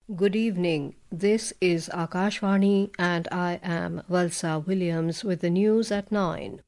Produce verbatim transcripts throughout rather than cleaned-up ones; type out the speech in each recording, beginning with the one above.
Good evening. This is Akashvani and I am Valsa Williams with the news at nine.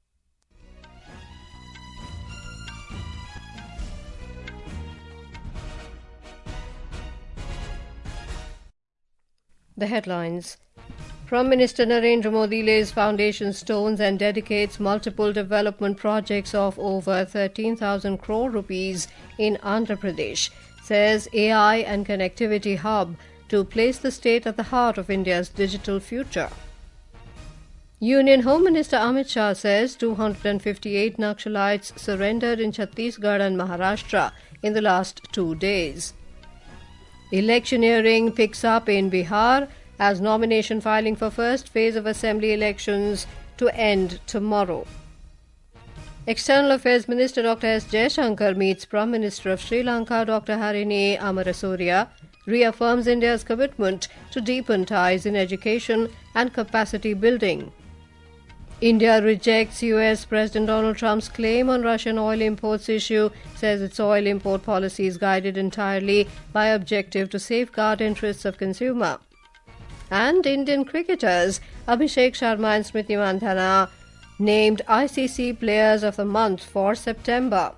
The headlines. Prime Minister Narendra Modi lays foundation stones and dedicates multiple development projects of over thirteen thousand crore rupees in Andhra Pradesh, says A I and connectivity hub to place the state at the heart of India's digital future. Union Home Minister Amit Shah says two hundred fifty-eight Naxalites surrendered in Chhattisgarh and Maharashtra in the last two days. Electioneering picks up in Bihar as nomination filing for first phase of assembly elections to end tomorrow. External Affairs Minister Doctor S. Jaishankar meets Prime Minister of Sri Lanka Doctor Harini Amarasurya, reaffirms India's commitment to deepen ties in education and capacity building. India rejects U S President Donald Trump's claim on Russian oil imports issue, says its oil import policy is guided entirely by objective to safeguard interests of consumer. And Indian cricketers Abhishek Sharma and Smriti Mandhana named I C C Players of the Month for September.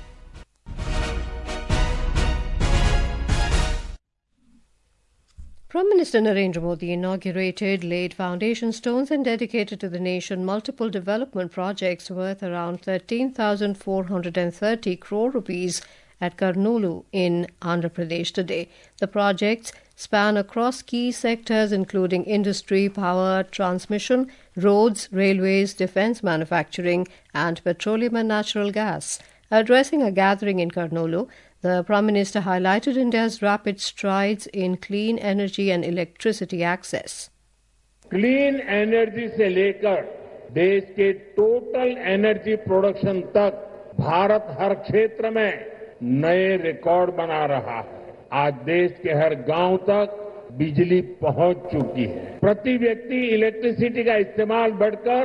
Prime Minister Narendra Modi inaugurated, laid foundation stones and dedicated to the nation multiple development projects worth around thirteen thousand four hundred thirty crore rupees at Karnoolu in Andhra Pradesh today. The projects span across key sectors including industry, power, transmission, roads, railways, defence manufacturing and petroleum and natural gas. Addressing a gathering in Karnoolu, the Prime Minister highlighted India's rapid strides in clean energy and electricity access. Clean energy से लेकर देश के total energy production तक भारत हर क्षेत्र में नए record बना रहा है। आज देश के हर गांव तक बिजली पहुंच चुकी है। प्रति व्यक्ति इलेक्ट्रिसिटी का इस्तेमाल बढ़कर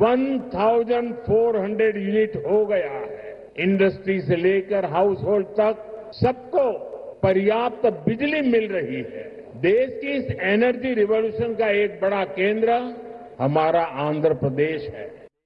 चौदह सौ यूनिट हो गया है। इंडस्ट्री से लेकर हाउस होल्ड तक सबको पर्याप्त बिजली मिल रही है। देश की इस एनर्जी रिवॉल्यूशन का एक बड़ा केंद्र हमारा आंध्र प्रदेश है।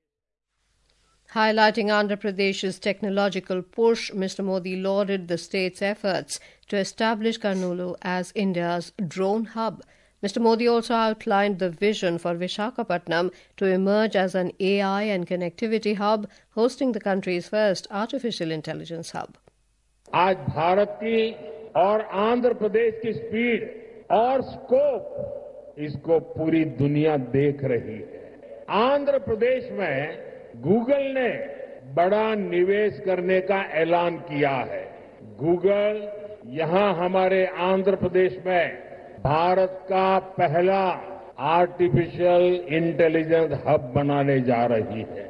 Highlighting Andhra Pradesh's technological push, Mister Modi lauded the state's efforts to establish Karnoolu as India's drone hub. Mister Modi also outlined the vision for Visakhapatnam to emerge as an A I and connectivity hub, hosting the country's first artificial intelligence hub. आज भारत की और आंध्र प्रदेश की speed और scope इसको पूरी दुनिया देख रही है। आंध्र प्रदेश में गूगल ने बड़ा निवेश करने का ऐलान किया है। गूगल यहां हमारे आंध्र प्रदेश में भारत का पहला आर्टिफिशियल इंटेलिजेंस हब बनाने जा रही है।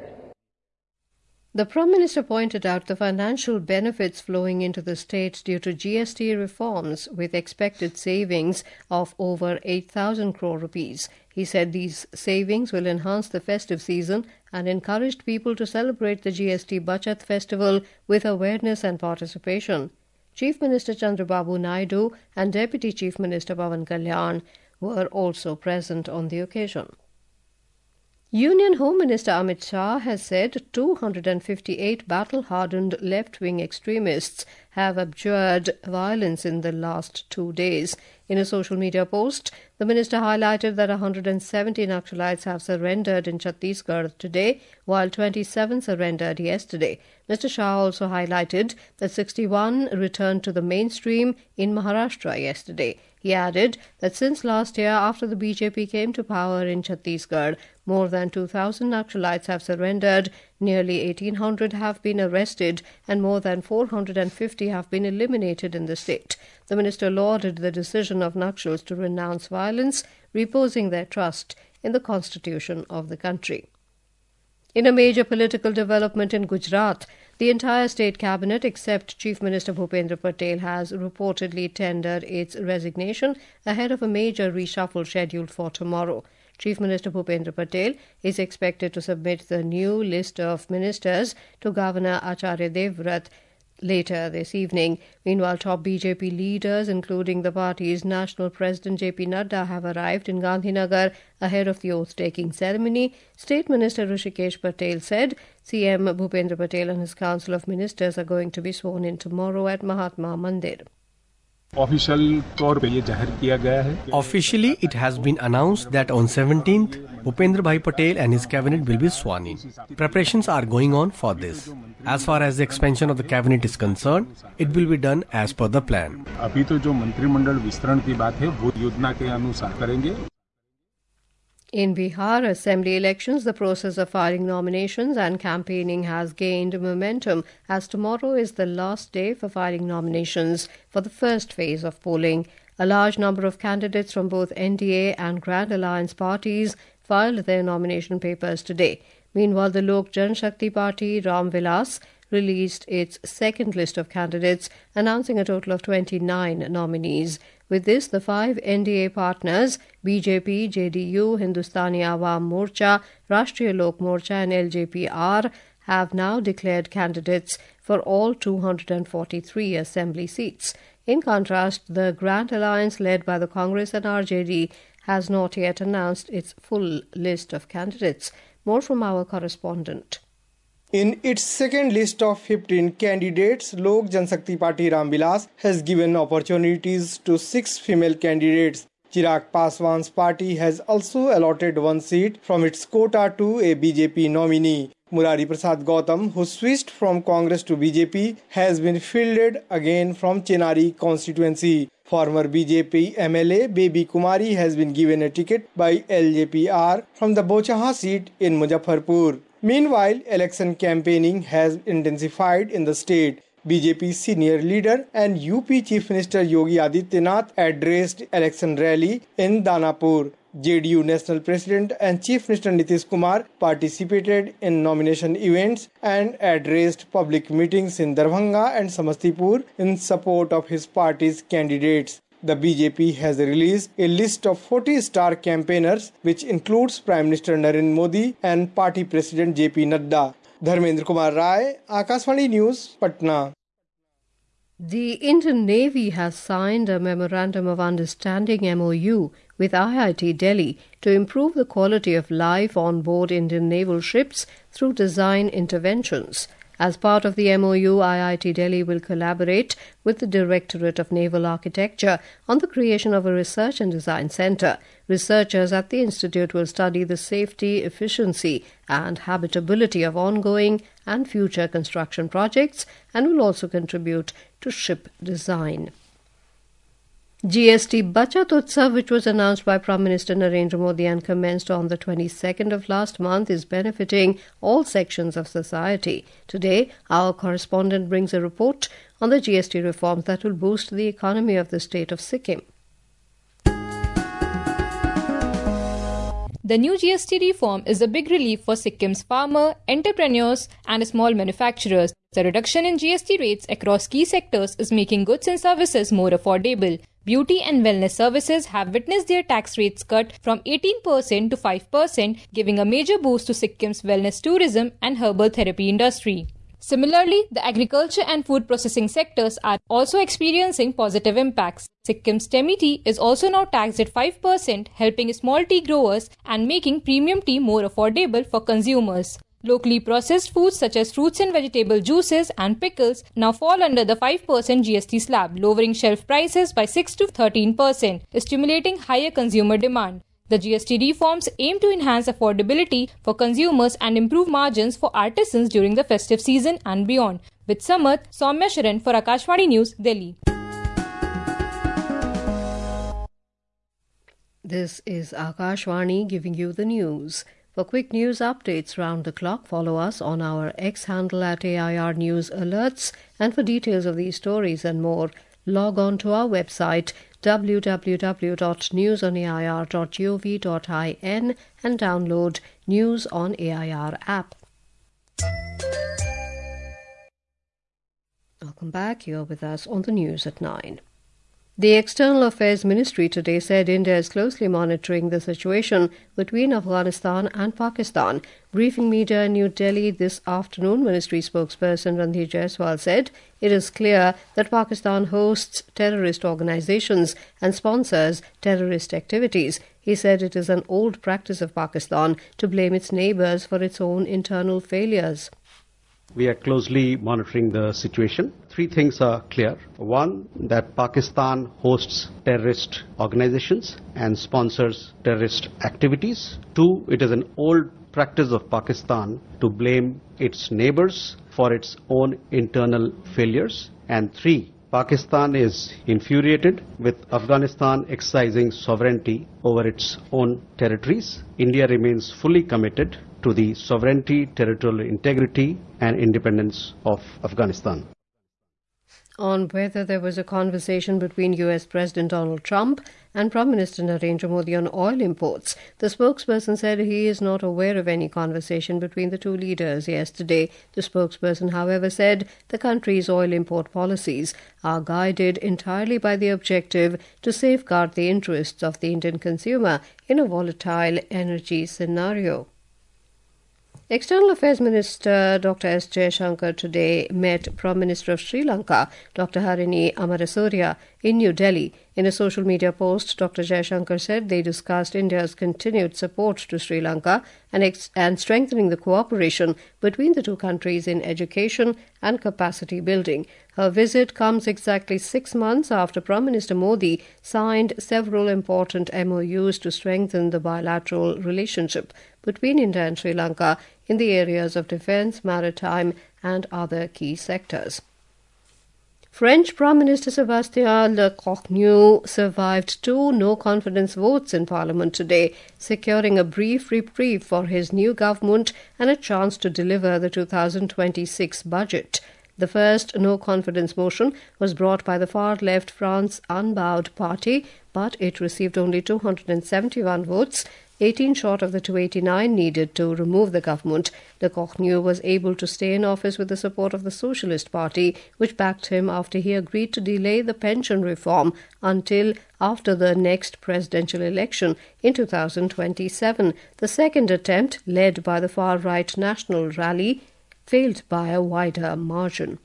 The Prime Minister pointed out the financial benefits flowing into the state due to G S T reforms, with expected savings of over eight thousand crore rupees. He said these savings will enhance the festive season and encouraged people to celebrate the G S T Bachat festival with awareness and participation. Chief Minister Chandrababu Naidu and Deputy Chief Minister Pawan Kalyan were also present on the occasion. Union Home Minister Amit Shah has said two hundred fifty-eight battle-hardened left-wing extremists have abjured violence in the last two days. In a social media post, the minister highlighted that one hundred seventy Naxalites have surrendered in Chhattisgarh today, while twenty-seven surrendered yesterday. Mister Shah also highlighted that sixty-one returned to the mainstream in Maharashtra yesterday. He added that since last year, after the B J P came to power in Chhattisgarh, more than two thousand Naxalites have surrendered, nearly eighteen hundred have been arrested, and more than four hundred fifty have been eliminated in the state. The minister lauded the decision of Naxals to renounce violence, reposing their trust in the constitution of the country. In a major political development in Gujarat, the entire state cabinet except Chief Minister Bhupendra Patel has reportedly tendered its resignation ahead of a major reshuffle scheduled for tomorrow. Chief Minister Bhupendra Patel is expected to submit the new list of ministers to Governor Acharya Devvrat later this evening. Meanwhile, top B J P leaders, including the party's national president J P Nadda, have arrived in Gandhinagar ahead of the oath-taking ceremony. State Minister Hrishikesh Patel said C M Bhupendra Patel and his Council of Ministers are going to be sworn in tomorrow at Mahatma Mandir. Officially, it has been announced that on seventeenth, Bhupendra Bhai Patel and his cabinet will be sworn in. Preparations are going on for this. As far as the expansion of the cabinet is concerned, it will be done as per the plan. अभी तो जो मंत्रिमंडल विस्तरण की बात है वो योजना के अनुसार करेंगे. In Bihar Assembly elections, the process of filing nominations and campaigning has gained momentum, as tomorrow is the last day for filing nominations for the first phase of polling. A large number of candidates from both N D A and Grand Alliance parties filed their nomination papers today. Meanwhile, the Lok Janshakti Party, Ram Vilas, released its second list of candidates, announcing a total of twenty-nine nominees. With this, the five N D A partners, B J P, J D U, Hindustani Awam Morcha, Rashtriya Lok Morcha and L J P R, have now declared candidates for all two hundred forty-three assembly seats. In contrast, the Grand Alliance, led by the Congress and R J D, has not yet announced its full list of candidates. More from our correspondent. In its second list of fifteen candidates, Lok Janshakti Party Ram Vilas has given opportunities to six female candidates. Chirag Paswan's party has also allotted one seat from its quota to a B J P nominee. Murari Prasad Gautam, who switched from Congress to B J P, has been fielded again from Chenari constituency. Former B J P M L A Baby Kumari has been given a ticket by L J P R from the Bochaha seat in Muzaffarpur. Meanwhile, election campaigning has intensified in the state. B J P senior leader and U P Chief Minister Yogi Adityanath addressed election rally in Danapur. J D U National President and Chief Minister Nitish Kumar participated in nomination events and addressed public meetings in Darbhanga and Samastipur in support of his party's candidates. The B J P has released a list of forty star campaigners, which includes Prime Minister Narendra Modi and Party President J P Nadda. Dharmendra Kumar Rai, Akashvani News, Patna. The Indian Navy has signed a Memorandum of Understanding M O U with I I T Delhi to improve the quality of life on board Indian naval ships through design interventions. As part of the M O U, I I T Delhi will collaborate with the Directorate of Naval Architecture on the creation of a research and design centre. Researchers at the institute will study the safety, efficiency and habitability of ongoing and future construction projects and will also contribute to ship design. G S T Bachat Utsav, which was announced by Prime Minister Narendra Modi and commenced on the twenty-second of last month, is benefiting all sections of society. Today, our correspondent brings a report on the G S T reforms that will boost the economy of the state of Sikkim. The new G S T reform is a big relief for Sikkim's farmer, entrepreneurs and small manufacturers. The reduction in G S T rates across key sectors is making goods and services more affordable. Beauty and wellness services have witnessed their tax rates cut from eighteen percent to five percent, giving a major boost to Sikkim's wellness tourism and herbal therapy industry. Similarly, the agriculture and food processing sectors are also experiencing positive impacts. Sikkim's Temi tea is also now taxed at five percent, helping small tea growers and making premium tea more affordable for consumers. Locally processed foods such as fruits and vegetable juices and pickles now fall under the five percent G S T slab, lowering shelf prices by six to thirteen percent, stimulating higher consumer demand. The G S T reforms aim to enhance affordability for consumers and improve margins for artisans during the festive season and beyond. With Samarth, Soumya Sharan for Akashvani News, Delhi. This is Akashvani giving you the news. For quick news updates round the clock, follow us on our X handle at A I R News Alerts. And for details of these stories and more, log on to our website w w w dot news on a i r dot gov dot in and download News on A I R app. Welcome back. You're with us on the news at nine. The External Affairs Ministry today said India is closely monitoring the situation between Afghanistan and Pakistan. Briefing media in New Delhi this afternoon, Ministry spokesperson Randhir Jaiswal said it is clear that Pakistan hosts terrorist organizations and sponsors terrorist activities. He said it is an old practice of Pakistan to blame its neighbors for its own internal failures. We are closely monitoring the situation. Three things are clear. One, that Pakistan hosts terrorist organizations and sponsors terrorist activities. Two, it is an old practice of Pakistan to blame its neighbors for its own internal failures. And three, Pakistan is infuriated with Afghanistan exercising sovereignty over its own territories. India remains fully committed to the sovereignty, territorial integrity and independence of Afghanistan. On whether there was a conversation between U S President Donald Trump and Prime Minister Narendra Modi on oil imports, the spokesperson said he is not aware of any conversation between the two leaders yesterday. The spokesperson, however, said the country's oil import policies are guided entirely by the objective to safeguard the interests of the Indian consumer in a volatile energy scenario. External Affairs Minister Doctor S. Jaishankar today met Prime Minister of Sri Lanka, Doctor Harini Amarasurya, in New Delhi. In a social media post, Doctor Jaishankar said they discussed India's continued support to Sri Lanka and, ex- and strengthening the cooperation between the two countries in education and capacity building. Her visit comes exactly six months after Prime Minister Modi signed several important M O Us to strengthen the bilateral relationship between India and Sri Lanka in the areas of defence, maritime and other key sectors. French Prime Minister Sébastien Lecornu survived two no-confidence votes in Parliament today, securing a brief reprieve for his new government and a chance to deliver the two thousand twenty-six budget. The first no-confidence motion was brought by the far-left France Unbowed Party, but it received only two hundred seventy-one votes, eighteen short of the two hundred eighty-nine needed to remove the government. Lecornu was able to stay in office with the support of the Socialist Party, which backed him after he agreed to delay the pension reform until after the next presidential election in two thousand twenty-seven. The second attempt, led by the far-right National Rally, failed by a wider margin.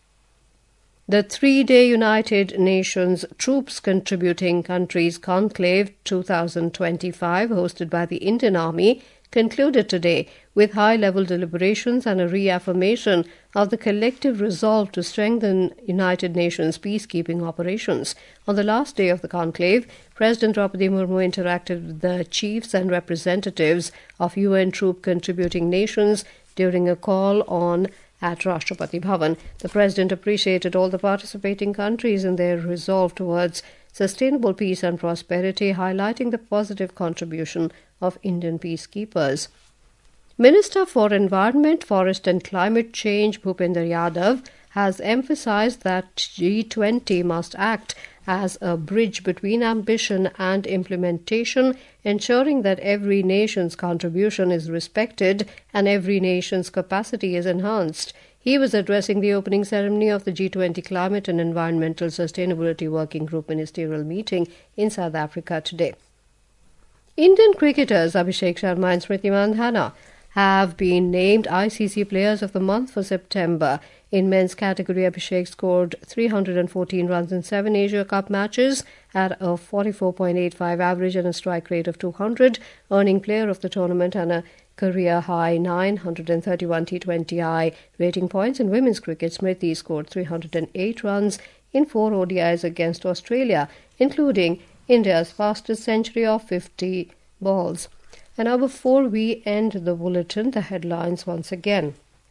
The three-day United Nations Troops Contributing Countries Conclave twenty twenty-five, hosted by the Indian Army, concluded today with high-level deliberations and a reaffirmation of the collective resolve to strengthen United Nations peacekeeping operations. On the last day of the conclave, President Draupadi Murmu interacted with the chiefs and representatives of U N troop-contributing nations during a call on at Rashtrapati Bhavan. The President appreciated all the participating countries in their resolve towards sustainable peace and prosperity, highlighting the positive contribution of Indian peacekeepers. Minister for Environment, Forest and Climate Change Bhupender Yadav has emphasized that G twenty must act as a bridge between ambition and implementation, ensuring that every nation's contribution is respected and every nation's capacity is enhanced. He was addressing the opening ceremony of the G twenty Climate and Environmental Sustainability Working Group ministerial meeting in South Africa today. Indian cricketers Abhishek Sharma and Smriti Mandhana have been named I C C Players of the Month for September. In men's category, Abhishek scored three hundred fourteen runs in seven Asia Cup matches at a forty-four point eight five average and a strike rate of two hundred, earning Player of the Tournament and a career-high nine hundred thirty-one T twenty I rating points. In women's cricket, Smriti scored three hundred eight runs in four O D Is against Australia, including India's fastest century of fifty balls. And now before we end the bulletin, the headlines once again.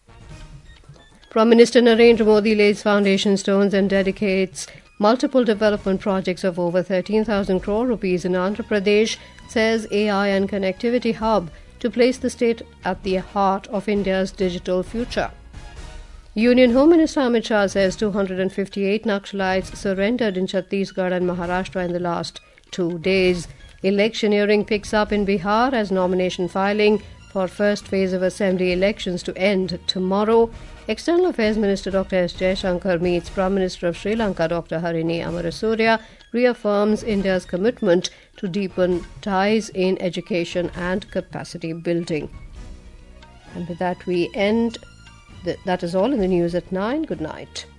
Prime Minister Narendra Modi lays foundation stones and dedicates multiple development projects of over thirteen thousand crore rupees in Andhra Pradesh, says A I and Connectivity Hub, to place the state at the heart of India's digital future. Union Home Minister Amit Shah says two hundred fifty-eight Naxalites surrendered in Chhattisgarh and Maharashtra in the last two days. Electioneering picks up in Bihar as nomination filing for first phase of assembly elections to end tomorrow. External Affairs Minister Doctor S. Jaishankar meets Prime Minister of Sri Lanka Doctor Harini Amarasuriya, reaffirms India's commitment to deepen ties in education and capacity building. And with that we end. That is all in the news at nine. Good night.